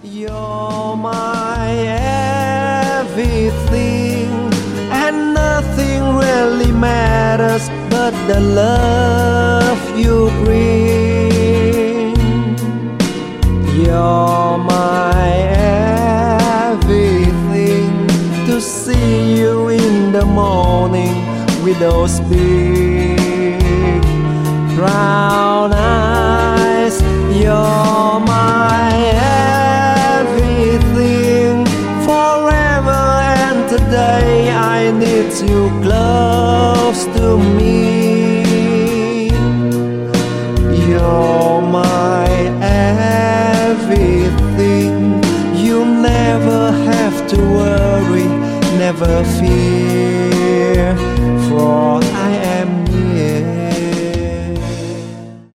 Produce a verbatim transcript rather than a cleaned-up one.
You're my everything, and nothing really matters but the love you bring. You're my everything, to see you in the morning with those big brown eyes. You're my everything, forever and today I need you close to me. You're my everything, you never have to worry, never feel